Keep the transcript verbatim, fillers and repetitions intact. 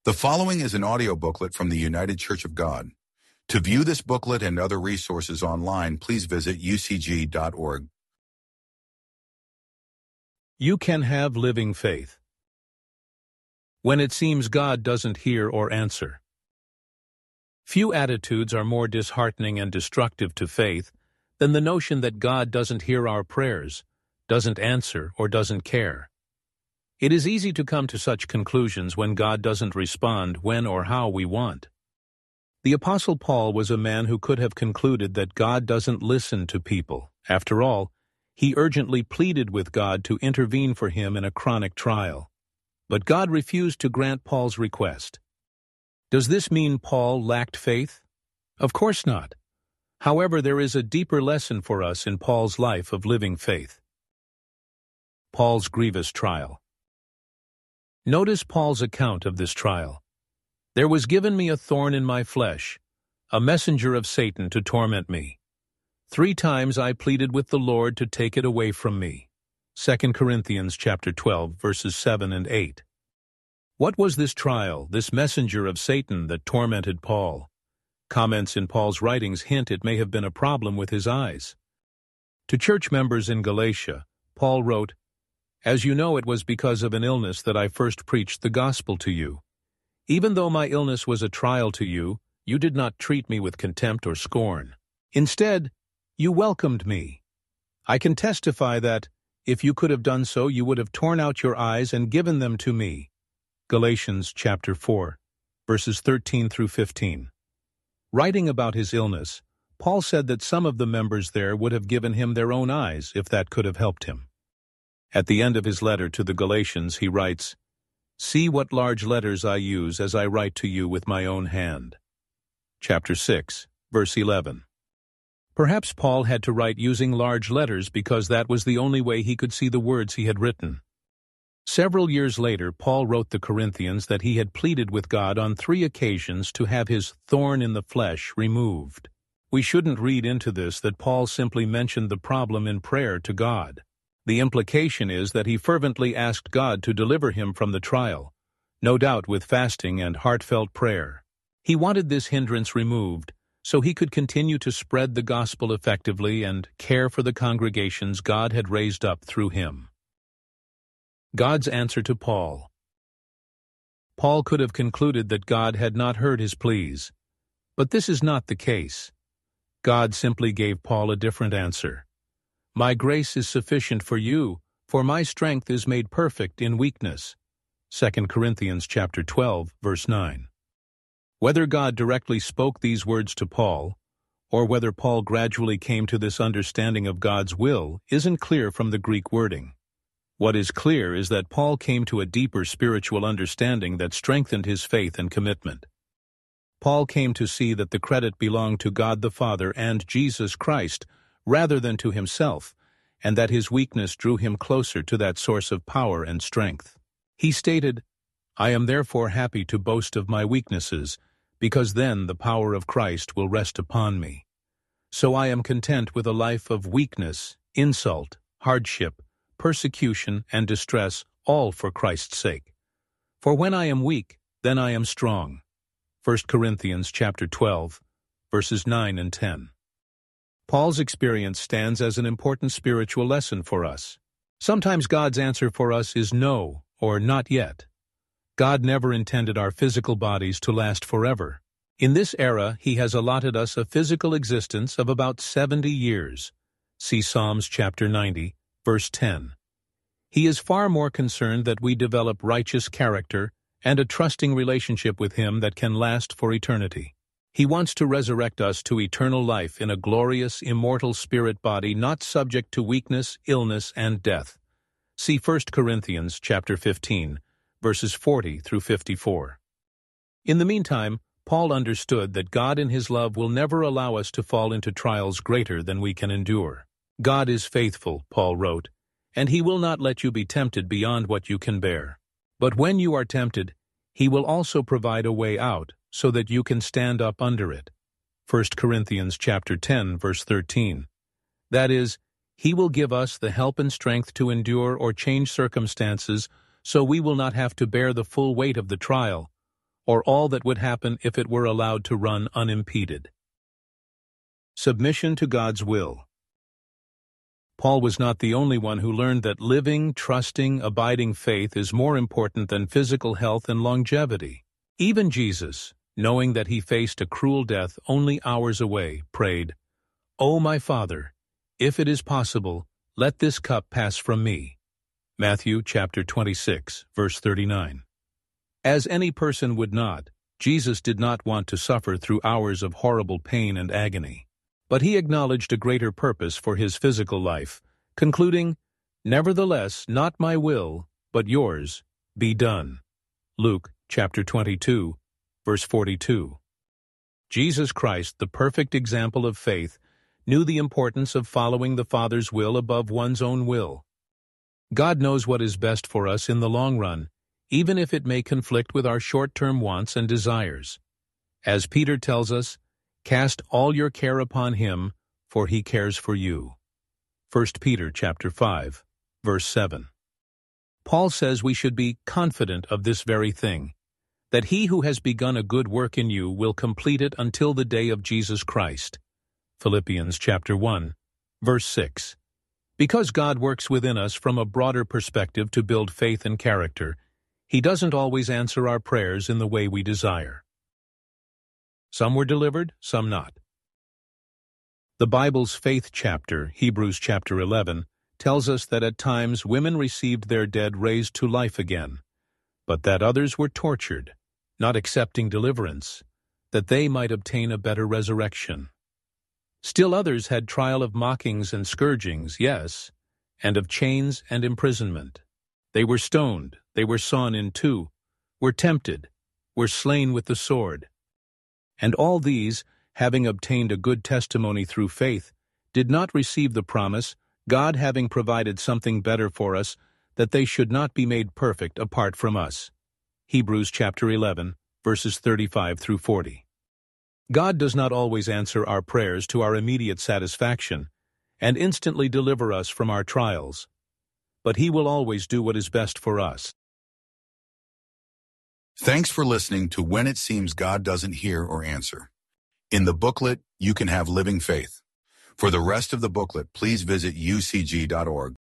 The following is an audio booklet from the United Church of God. To view this booklet and other resources online, please visit u c g dot org. You can have living faith. When it seems God doesn't hear or answer. Few attitudes are more disheartening and destructive to faith than the notion that God doesn't hear our prayers, doesn't answer, or doesn't care. It is easy to come to such conclusions when God doesn't respond when or how we want. The Apostle Paul was a man who could have concluded that God doesn't listen to people. After all, he urgently pleaded with God to intervene for him in a chronic trial. But God refused to grant Paul's request. Does this mean Paul lacked faith? Of course not. However, there is a deeper lesson for us in Paul's life of living faith. Paul's grievous trial. Notice Paul's account of this trial. There was given me a thorn in my flesh, a messenger of Satan to torment me. Three times I pleaded with the Lord to take it away from me. Second Corinthians chapter twelve, verses seven and eight. What was this trial, this messenger of Satan that tormented Paul? Comments in Paul's writings hint it may have been a problem with his eyes. To church members in Galatia, Paul wrote, "As you know, it was because of an illness that I first preached the gospel to you. Even though my illness was a trial to you, you did not treat me with contempt or scorn. Instead, you welcomed me. I can testify that, if you could have done so, you would have torn out your eyes and given them to me." Galatians chapter four, verses thirteen through fifteen. Writing about his illness, Paul said that some of the members there would have given him their own eyes if that could have helped him. At the end of his letter to the Galatians, he writes, "See what large letters I use as I write to you with my own hand." Chapter six, verse eleven. Perhaps Paul had to write using large letters because that was the only way he could see the words he had written. Several years later, Paul wrote the Corinthians that he had pleaded with God on three occasions to have his thorn in the flesh removed. We shouldn't read into this that Paul simply mentioned the problem in prayer to God. The implication is that he fervently asked God to deliver him from the trial, no doubt with fasting and heartfelt prayer. He wanted this hindrance removed so he could continue to spread the gospel effectively and care for the congregations God had raised up through him. God's answer to Paul. Paul could have concluded that God had not heard his pleas, but this is not the case. God simply gave Paul a different answer. "My grace is sufficient for you, for my strength is made perfect in weakness." Second Corinthians chapter twelve, verse nine. Whether God directly spoke these words to Paul, or whether Paul gradually came to this understanding of God's will, isn't clear from the Greek wording. What is clear is that Paul came to a deeper spiritual understanding that strengthened his faith and commitment. Paul came to see that the credit belonged to God the Father and Jesus Christ, rather than to himself, and that his weakness drew him closer to that source of power and strength. He stated, "I am therefore happy to boast of my weaknesses, because then the power of Christ will rest upon me. So I am content with a life of weakness, insult, hardship, persecution, and distress, all for Christ's sake. For when I am weak, then I am strong." First Corinthians chapter twelve, verses nine and ten. Paul's experience stands as an important spiritual lesson for us. Sometimes God's answer for us is no, or not yet. God never intended our physical bodies to last forever. In this era, He has allotted us a physical existence of about seventy years. See Psalms chapter ninety, verse ten. He is far more concerned that we develop righteous character and a trusting relationship with Him that can last for eternity. He wants to resurrect us to eternal life in a glorious, immortal spirit body not subject to weakness, illness, and death. See First Corinthians chapter fifteen, verses forty through fifty-four. In the meantime, Paul understood that God in His love will never allow us to fall into trials greater than we can endure. "God is faithful," Paul wrote, "and He will not let you be tempted beyond what you can bear. But when you are tempted, He will also provide a way out, so that you can stand up under it." First Corinthians chapter ten, verse thirteen. That is, He will give us the help and strength to endure or change circumstances so we will not have to bear the full weight of the trial, or all that would happen if it were allowed to run unimpeded. Submission to God's will. Paul was not the only one who learned that living, trusting, abiding faith is more important than physical health and longevity. Even Jesus, knowing that he faced a cruel death only hours away, prayed, "O my Father, if it is possible, let this cup pass from me." Matthew chapter twenty-six, verse thirty-nine. As any person would not, Jesus did not want to suffer through hours of horrible pain and agony. But he acknowledged a greater purpose for his physical life, concluding, "Nevertheless, not my will, but yours, be done." Luke chapter twenty-two, verse forty-two. Jesus Christ, the perfect example of faith, knew the importance of following the Father's will above one's own will. God knows what is best for us in the long run, even if it may conflict with our short-term wants and desires. As Peter tells us, "Cast all your care upon him, for he cares for you." First Peter chapter five, verse seven. Paul says we should be confident of this very thing, that he who has begun a good work in you will complete it until the day of Jesus Christ. Philippians chapter one, verse six. Because God works within us from a broader perspective to build faith and character, he doesn't always answer our prayers in the way we desire. Some were delivered, some not. The Bible's faith chapter, Hebrews chapter eleven, tells us that at times women received their dead raised to life again, but that others were tortured, not accepting deliverance, that they might obtain a better resurrection. Still others had trial of mockings and scourgings, yes, and of chains and imprisonment. They were stoned, they were sawn in two, were tempted, were slain with the sword. And all these, having obtained a good testimony through faith, did not receive the promise, God having provided something better for us, that they should not be made perfect apart from us. Hebrews chapter eleven, verses thirty-five through forty. God does not always answer our prayers to our immediate satisfaction and instantly deliver us from our trials, but he will always do what is best for us. Thanks for listening to When It Seems God Doesn't Hear or Answer. In the booklet, you can have living faith. For the rest of the booklet, please visit U C G dot org.